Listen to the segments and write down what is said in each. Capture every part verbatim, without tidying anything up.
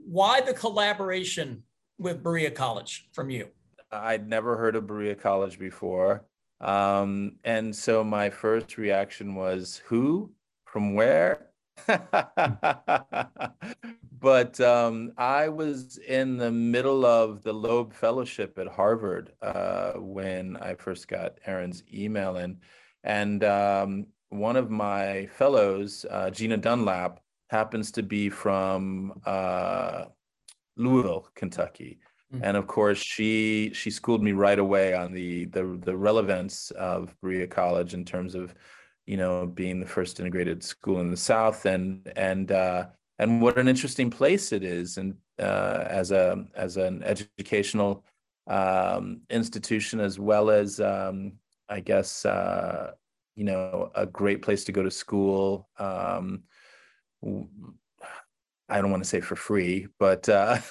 why the collaboration with Berea College from you? I'd never heard of Berea College before. Um, and so my first reaction was, who? From where? But um, I was in the middle of the Loeb Fellowship at Harvard uh, when I first got Aaron's email in. And um, one of my fellows, uh, Gina Dunlap, happens to be from uh, Louisville, Kentucky. Mm-hmm. And of course, she she schooled me right away on the the the relevance of Berea College in terms of, you know, being the first integrated school in the South, and and uh, and what an interesting place it is, and uh, as a as an educational um, institution, as well as um, I guess uh, you know, a great place to go to school. Um, I don't want to say for free, but uh,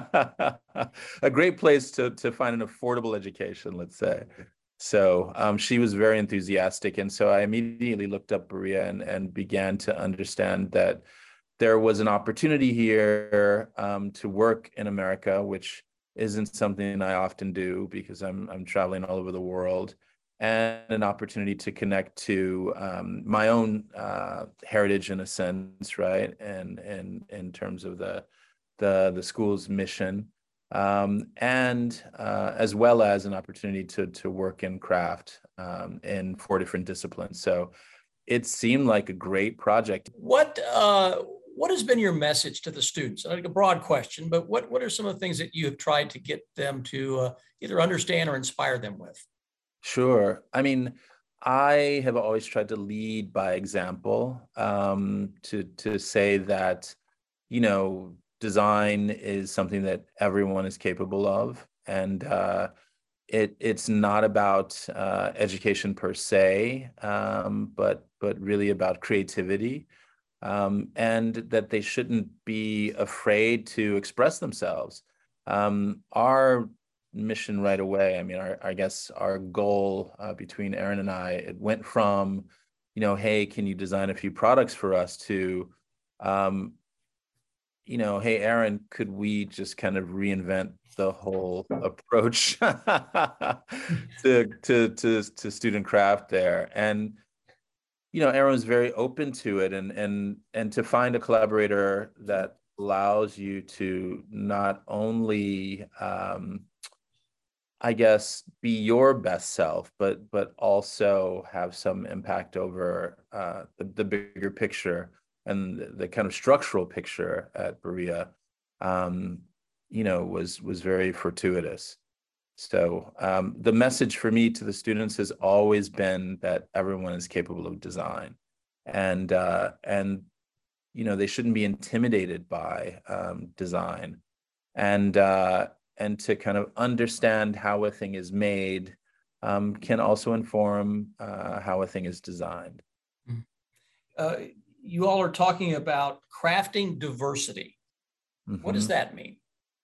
a great place to to find an affordable education, let's say. So um, she was very enthusiastic, and so I immediately looked up Berea and and began to understand that there was an opportunity here um, to work in America, which isn't something I often do because I'm I'm traveling all over the world, and an opportunity to connect to um, my own uh, heritage in a sense, right? And and in terms of the the the school's mission, um, and uh, as well as an opportunity to to work in craft um, in four different disciplines. So it seemed like a great project. What uh, what has been your message to the students? Like a broad question, but what what are some of the things that you have tried to get them to uh, either understand or inspire them with? Sure. I mean, I have always tried to lead by example, um, to to say that, you know, design is something that everyone is capable of, and uh, it it's not about uh, education per se, um, but but really about creativity, um, and that they shouldn't be afraid to express themselves. Um, our mission right away, I mean, our, I guess our goal uh, between Aaron and I, it went from, you know, hey, can you design a few products for us, to, um, you know, hey, Aaron, could we just kind of reinvent the whole approach to, to, to, to student craft there? And, you know, Aaron was very open to it, and, and, and to find a collaborator that allows you to not only, um, I guess, be your best self, but but also have some impact over uh, the, the bigger picture and the, the kind of structural picture at Berea, um, you know, was was very fortuitous. So um, the message for me to the students has always been that everyone is capable of design, and uh, and you know, they shouldn't be intimidated by um, design, and uh, and to kind of understand how a thing is made um, can also inform uh, how a thing is designed. Uh, you all are talking about crafting diversity. Mm-hmm. What does that mean?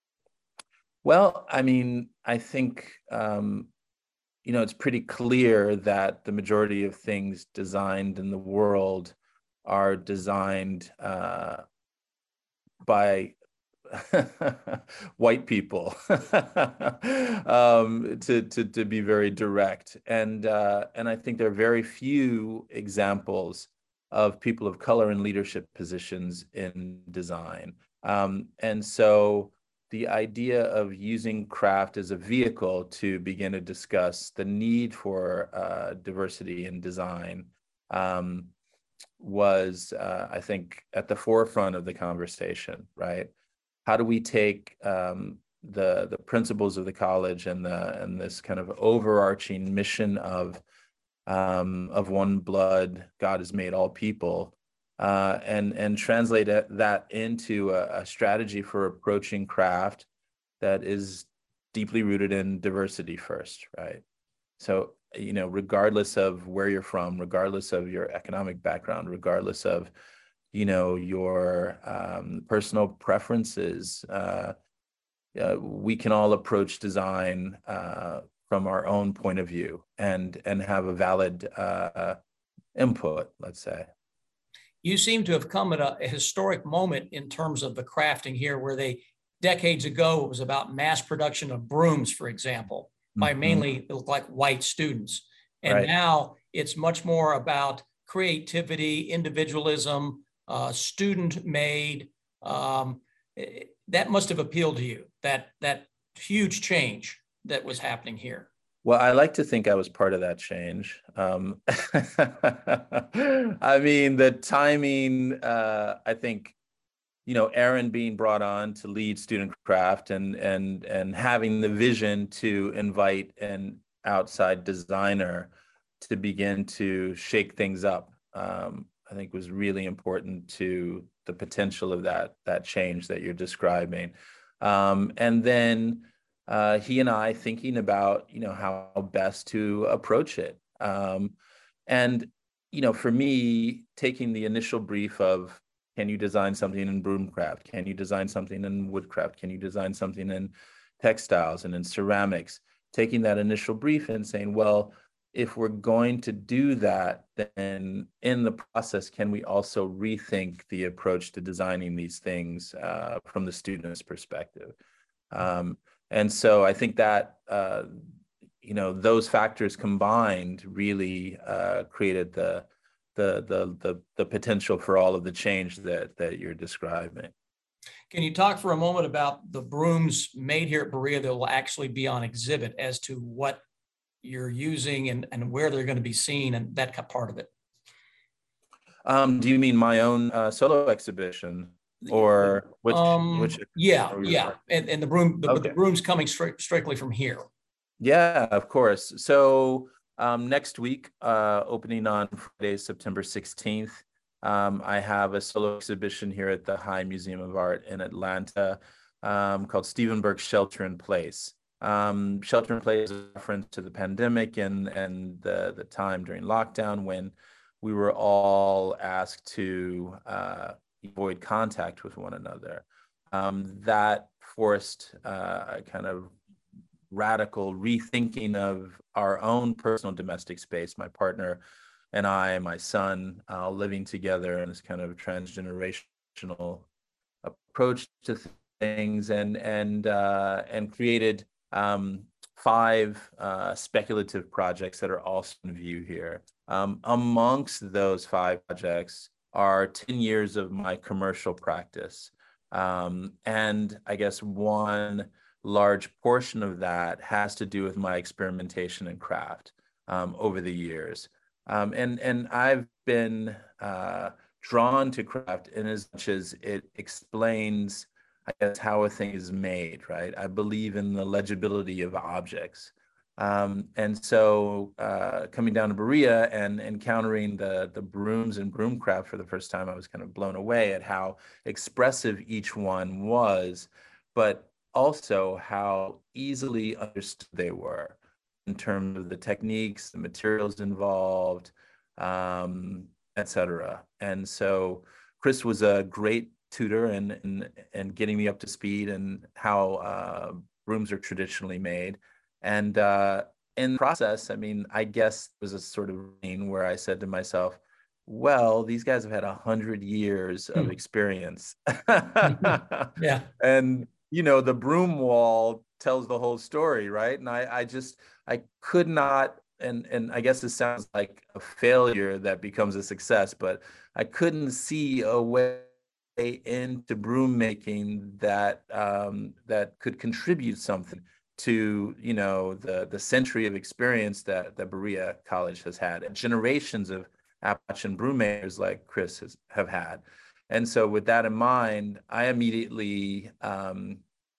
Well, I mean, I think, um, you know, it's pretty clear that the majority of things designed in the world are designed uh, by white people, um, to, to, to be very direct. And, uh, and I think there are very few examples of people of color in leadership positions in design. Um, and so the idea of using craft as a vehicle to begin to discuss the need for uh, diversity in design um, was, uh, I think, at the forefront of the conversation, right? How do we take um, the the principles of the college and the and this kind of overarching mission of um, of one blood, God has made all people, uh, and and translate that into a, a strategy for approaching craft that is deeply rooted in diversity first, right? So, you know, regardless of where you're from, regardless of your economic background, regardless of, you know, your um, personal preferences, uh, uh, we can all approach design uh, from our own point of view and and have a valid uh, input, let's say. you seem to have come at a, a historic moment in terms of the crafting here, where they decades ago it was about mass production of brooms, for example, by Mm-hmm. mainly it looked like white students, and Right. now it's much more about creativity, individualism, uh, student made. Um, that must have appealed to you. That that huge change that was happening here. Well, I like to think I was part of that change. Um, I mean, the timing, uh, I think, you know, Aaron being brought on to lead student craft and and and having the vision to invite an outside designer to begin to shake things up, um, I think was really important to the potential of that that change that you're describing. Um, and then uh, he and I thinking about, you know, how best to approach it. Um, and, you know, for me, taking the initial brief of, can you design something in broomcraft? Can you design something in woodcraft? Can you design something in textiles and in ceramics? Taking that initial brief and saying, well, if we're going to do that, then in the process, can we also rethink the approach to designing these things uh, from the student's perspective? Um, and so I think that, uh, you know, those factors combined really uh, created the, the, the, the, the potential for all of the change that, that you're describing. Can you talk for a moment about the brooms made here at Berea that will actually be on exhibit, as to what you're using and, and where they're going to be seen, and that part of it? Um, do you mean my own uh, solo exhibition, or which Um, which yeah, are we yeah, referring? and, and the broom, the, but the Okay. broom's coming straight strictly from here. Yeah, of course. So um, next week, uh, opening on Friday, September sixteenth, um, I have a solo exhibition here at the High Museum of Art in Atlanta um, called Stephen Burke's Shelter in Place. Um, Shelter in Place is a reference to the pandemic and and the the time during lockdown when we were all asked to uh, avoid contact with one another. Um, that forced uh, a kind of radical rethinking of our own personal domestic space. My partner and I, my son, uh, living together in this kind of transgenerational approach to things, and and uh, and created um, five uh, speculative projects that are also in view here. Um, amongst those five projects are ten years of my commercial practice, um, and I guess one large portion of that has to do with my experimentation and craft um, over the years. Um, and, and I've been uh, drawn to craft in as much as it explains, I guess, how a thing is made, right? I believe in the legibility of objects. Um, and so uh, coming down to Berea and encountering the, the brooms and broomcraft for the first time, I was kind of blown away at how expressive each one was, but also how easily understood they were in terms of the techniques, the materials involved, um, et cetera. And so Chris was a great tutor and and and getting me up to speed and how uh, brooms are traditionally made. And uh, in the process, I mean, I guess it was a sort of thing where I said to myself, well, these guys have had a hundred years of Hmm. experience. Yeah. And you know, the broom wall tells the whole story, right? And I, I just, I could not, and and I guess it sounds like a failure that becomes a success, but I couldn't see a way into broom making that um, that could contribute something to, you know, the the century of experience that that Berea College has had, and generations of Appalachian broom makers like Chris has have had. And so with that in mind, I immediately, um,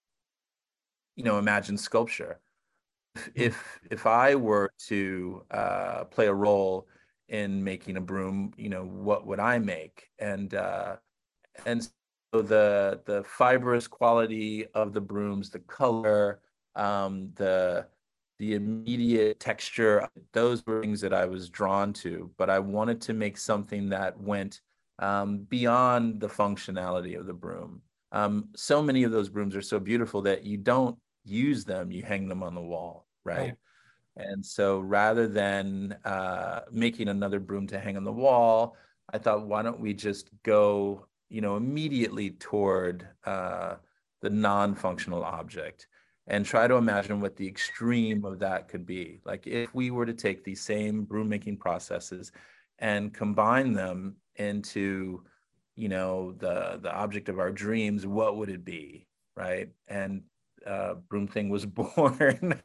you know, imagine sculpture. If, Hmm. if if I were to uh, play a role in making a broom, you know, what would I make? And uh, and so the the fibrous quality of the brooms, the color, um, the the immediate texture, those were things that I was drawn to. But I wanted to make something that went um, beyond the functionality of the broom. Um, so many of those brooms are so beautiful that you don't use them, you hang them on the wall, right? Right. And so rather than uh, making another broom to hang on the wall, I thought, why don't we just go, you know, immediately toward uh, the non-functional object and try to imagine what the extreme of that could be. Like if we were to take these same broom making processes and combine them into, you know, the the object of our dreams, what would it be, right? And uh, Broom Thing was born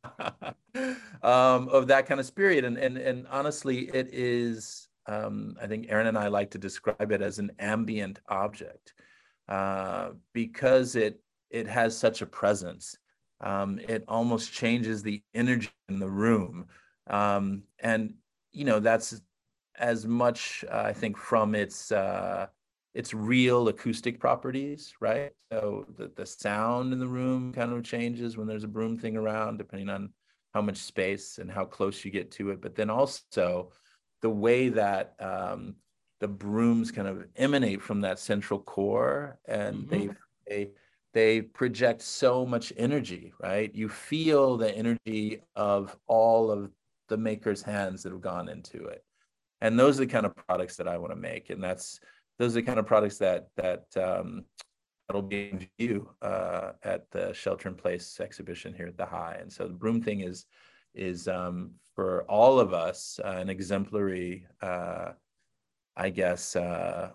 um, of that kind of spirit. And and and honestly, it is. Um, I think Aaron and I like to describe it as an ambient object uh, because it it has such a presence. Um, it almost changes the energy in the room, um, and you know that's as much uh, I think from its uh, its real acoustic properties, right? So the, the sound in the room kind of changes when there's a broom thing around, depending on how much space and how close you get to it. But then also the way that um, the brooms kind of emanate from that central core, and mm-hmm. they they they project so much energy, right? You feel the energy of all of the maker's hands that have gone into it. And those are the kind of products that I want to make. And that's those are the kind of products that that um, that'll be in view uh, at the Shelter in Place exhibition here at the High. And so the Broom Thing is is um, for all of us uh, an exemplary, uh, I guess, uh,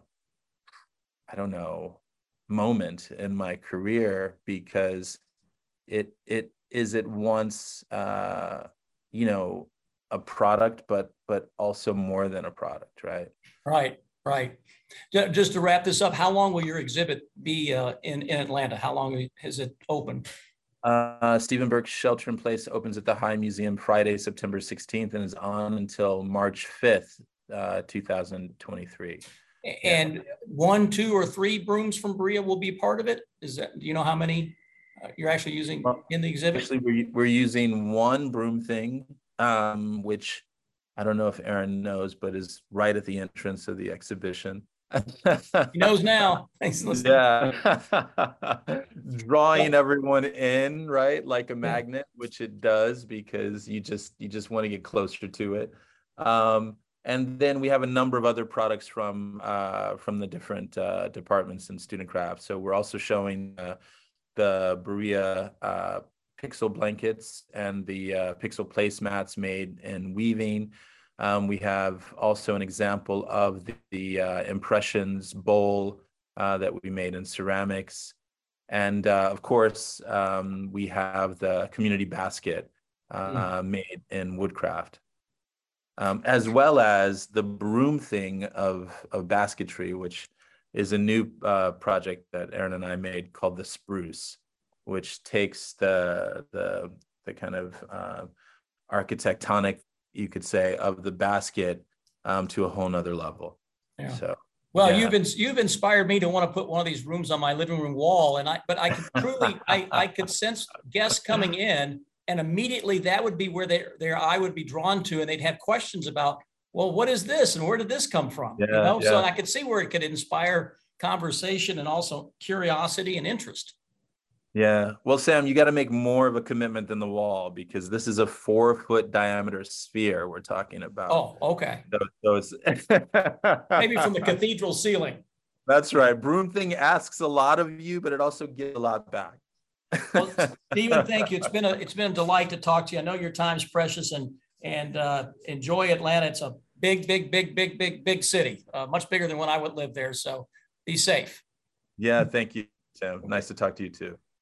I don't know, moment in my career, because it it is at once uh, you know, a product, but but also more than a product, right? Right, right. Just to wrap this up, how long will your exhibit be uh, in, in Atlanta? How long has it open? Uh, Stephen Burke Shelter in Place opens at the High Museum Friday, September sixteenth, and is on until March fifth, uh, two thousand twenty-three. And yeah. one, two, or three brooms from Berea will be part of it? Is that, do you know how many uh, you're actually using well, in the exhibit? Actually, we're, we're using one Broom Thing, um, which I don't know if Aaron knows, but is right at the entrance of the exhibition. He knows now. Yeah. Drawing everyone in, right? Like a magnet, which it does, because you just you just want to get closer to it. Um, and then we have a number of other products from uh, from the different uh, departments in student craft. So we're also showing uh, the Berea uh, pixel blankets and the uh, pixel placemats made in weaving. Um, we have also an example of the, the uh, Impressions bowl uh, that we made in ceramics. And uh, of course, um, we have the community basket uh, mm. made in woodcraft, um, as well as the Broom Thing of, of basketry, which is a new uh, project that Aaron and I made called the Spruce, which takes the, the, the kind of uh, architectonic, you could say, of the basket um, to a whole nother level. Yeah. So, well, yeah. you've been, you've inspired me to want to put one of these rooms on my living room wall, and I, but I could truly, I, I could sense guests coming in, and immediately that would be where their their eye would be drawn to, and they'd have questions about, well, what is this, and where did this come from? Yeah, you know, yeah. so I could see where it could inspire conversation and also curiosity and interest. Yeah. Well, Sam, you got to make more of a commitment than the wall, because this is a four foot diameter sphere we're talking about. Oh, okay. So, so it's maybe from the cathedral ceiling. That's right. Broom Thing asks a lot of you, but it also gives a lot back. Well, Stephen, thank you. It's been a it's been a delight to talk to you. I know your time's precious, and and uh, enjoy Atlanta. It's a big, big, big, big, big, big city. Uh, much bigger than when I would live there. So be safe. Yeah. Thank you, Sam. Nice to talk to you too.